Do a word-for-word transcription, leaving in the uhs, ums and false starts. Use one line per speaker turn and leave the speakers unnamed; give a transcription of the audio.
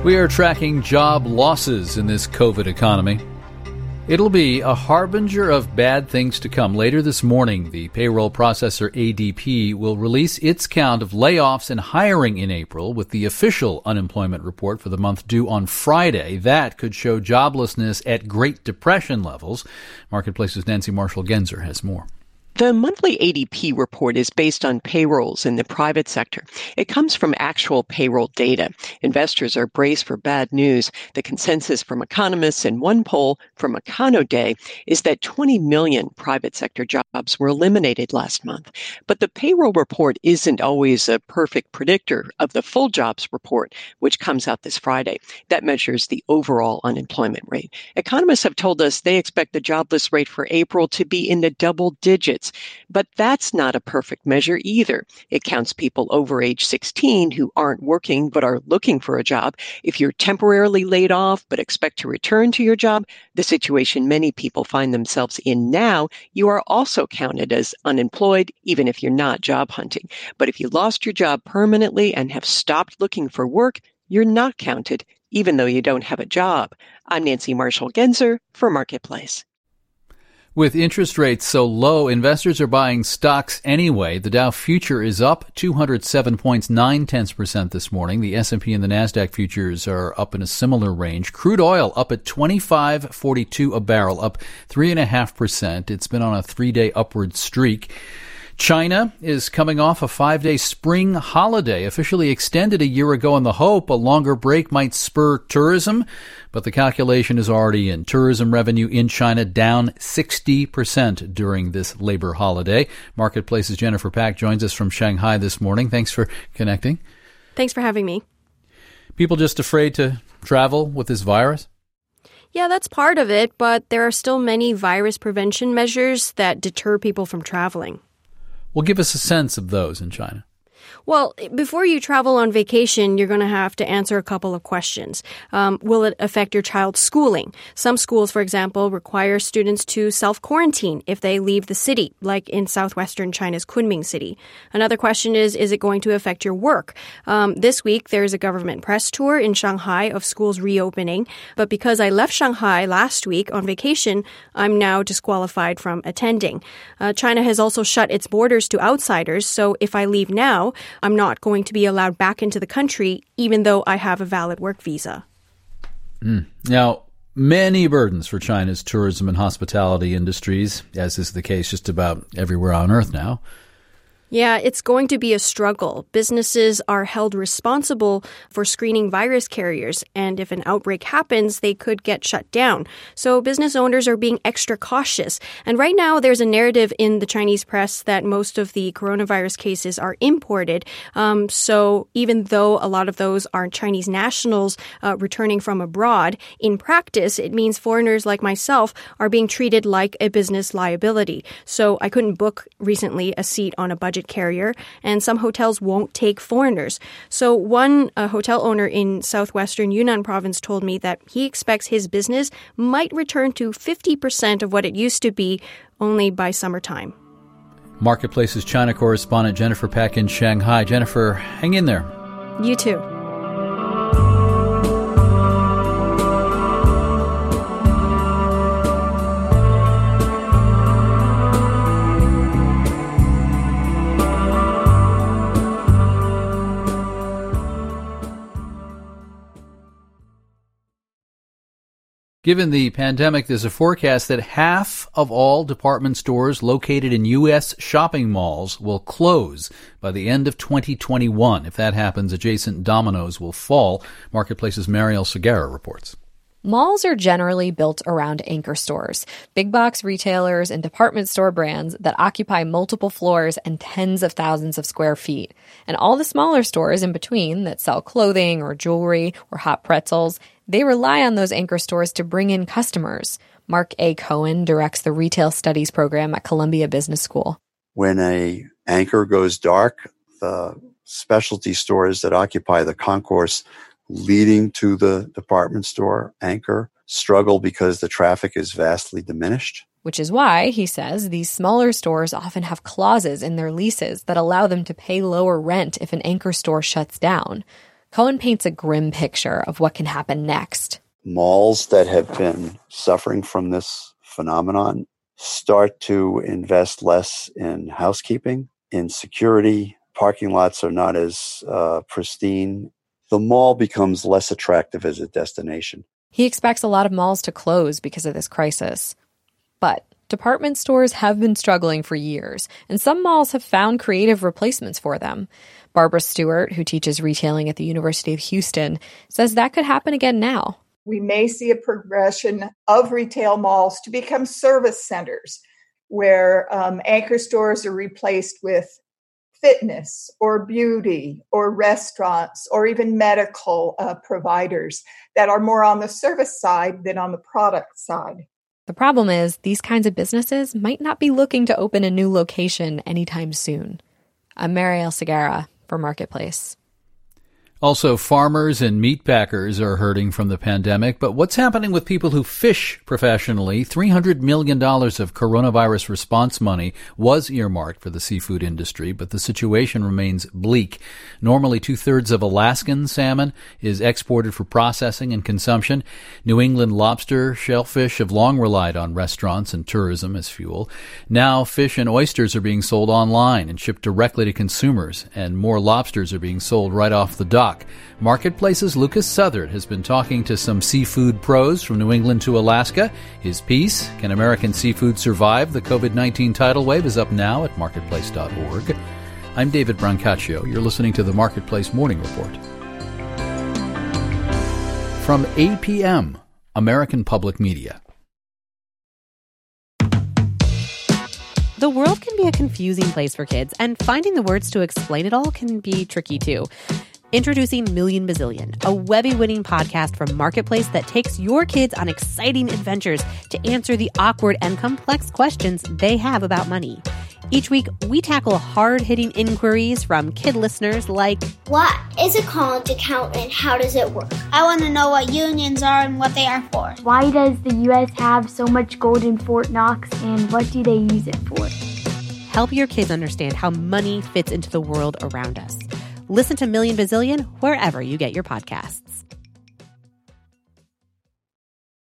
We are tracking job losses in this COVID economy. It'll be a harbinger of bad things to come. Later this morning, the payroll processor A D P will release its count of layoffs and hiring in April with the official unemployment report for the month due on Friday. That could show joblessness at Great Depression levels. Marketplace's Nancy Marshall-Genzer has more.
The monthly A D P report is based on payrolls in the private sector. It comes from actual payroll data. Investors are braced for bad news. The consensus from economists in one poll from Econoday is that twenty million private sector jobs were eliminated last month. But the payroll report isn't always a perfect predictor of the full jobs report, which comes out this Friday. That measures the overall unemployment rate. Economists have told us they expect the jobless rate for April to be in the double digits. But that's not a perfect measure either. It counts people over age sixteen who aren't working but are looking for a job. If you're temporarily laid off but expect to return to your job, the situation many people find themselves in now, you are also counted as unemployed, even if you're not job hunting. But if you lost your job permanently and have stopped looking for work, you're not counted, even though you don't have a job. I'm Nancy Marshall-Genzer for Marketplace.
With interest rates so low, investors are buying stocks anyway. The Dow future is up two hundred seven point nine percent this morning. The S and P and the NASDAQ futures are up in a similar range. Crude oil up at twenty-five forty-two a barrel, up three point five percent. It's been on a three-day upward streak. China is coming off a five-day spring holiday, officially extended a year ago in the hope a longer break might spur tourism. But the calculation is already in. Tourism revenue in China down sixty percent during this labor holiday. Marketplace's Jennifer Pak joins us from Shanghai this morning. Thanks for connecting.
Thanks for having me.
People just afraid to travel with this virus?
Yeah, that's part of it, but there are still many virus prevention measures that deter people from traveling.
Well, give us a sense of those in China.
Well, before you travel on vacation, you're going to have to answer a couple of questions. Um, will it affect your child's schooling? Some schools, for example, require students to self-quarantine if they leave the city, like in southwestern China's Kunming city. Another question is, is it going to affect your work? Um, this week, there's a government press tour in Shanghai of schools reopening. But because I left Shanghai last week on vacation, I'm now disqualified from attending. Uh, China has also shut its borders to outsiders, so if I leave now, I'm not going to be allowed back into the country, even though I have a valid work visa.
Mm. Now, many burdens for China's tourism and hospitality industries, as is the case just about everywhere on Earth now.
Yeah, it's going to be a struggle. Businesses are held responsible for screening virus carriers, and if an outbreak happens, they could get shut down. So business owners are being extra cautious. And right now, there's a narrative in the Chinese press that most of the coronavirus cases are imported. Um, so even though a lot of those are Chinese nationals uh, returning from abroad, in practice, it means foreigners like myself are being treated like a business liability. So I couldn't book recently a seat on a budget carrier, and some hotels won't take foreigners. So one uh, hotel owner in southwestern Yunnan province told me that he expects his business might return to fifty percent of what it used to be only by summertime.
Marketplace's China correspondent Jennifer Pak in Shanghai. Jennifer, hang in there.
You too.
Given the pandemic, there's a forecast that half of all department stores located in U S shopping malls will close by the end of twenty twenty-one. If that happens, adjacent dominoes will fall. Marketplace's Mariel Segura reports.
Malls are generally built around anchor stores, big box retailers and department store brands that occupy multiple floors and tens of thousands of square feet. And all the smaller stores in between that sell clothing or jewelry or hot pretzels, they rely on those anchor stores to bring in customers. Mark A. Cohen directs the Retail Studies program at Columbia Business School.
When a anchor goes dark, the specialty stores that occupy the concourse leading to the department store anchor struggle because the traffic is vastly diminished.
Which is why, he says, these smaller stores often have clauses in their leases that allow them to pay lower rent if an anchor store shuts down. Cohen paints a grim picture of what can happen next.
Malls that have been suffering from this phenomenon start to invest less in housekeeping, in security. Parking lots are not as uh, pristine. The mall becomes less attractive as a destination.
He expects a lot of malls to close because of this crisis. But department stores have been struggling for years, and some malls have found creative replacements for them. Barbara Stewart, who teaches retailing at the University of Houston, says that could happen again now.
We may see a progression of retail malls to become service centers where um, anchor stores are replaced with fitness or beauty or restaurants or even medical uh, providers that are more on the service side than on the product side.
The problem is these kinds of businesses might not be looking to open a new location anytime soon. I'm Marielle Segarra for Marketplace.
Also, farmers and meat packers are hurting from the pandemic, but what's happening with people who fish professionally? three hundred million dollars of coronavirus response money was earmarked for the seafood industry, but the situation remains bleak. Normally, two-thirds of Alaskan salmon is exported for processing and consumption. New England lobster, shellfish have long relied on restaurants and tourism as fuel. Now, fish and oysters are being sold online and shipped directly to consumers, and more lobsters are being sold right off the dock. Marketplace's Lucas Southard has been talking to some seafood pros from New England to Alaska. His piece, Can American Seafood Survive the covid nineteen Tidal Wave, is up now at marketplace dot org. I'm David Brancaccio. You're listening to the Marketplace Morning Report. From A P M, American Public Media.
The world can be a confusing place for kids, and finding the words to explain it all can be tricky too. Introducing Million Bazillion, a Webby-winning podcast from Marketplace that takes your kids on exciting adventures to answer the awkward and complex questions they have about money. Each week, we tackle hard-hitting inquiries from kid listeners like,
what is a college account and how does it work?
I want to know what unions are and what they are for.
Why does the U S have so much gold in Fort Knox and what do they use it for?
Help your kids understand how money fits into the world around us. Listen to Million Bazillion wherever you get your podcasts.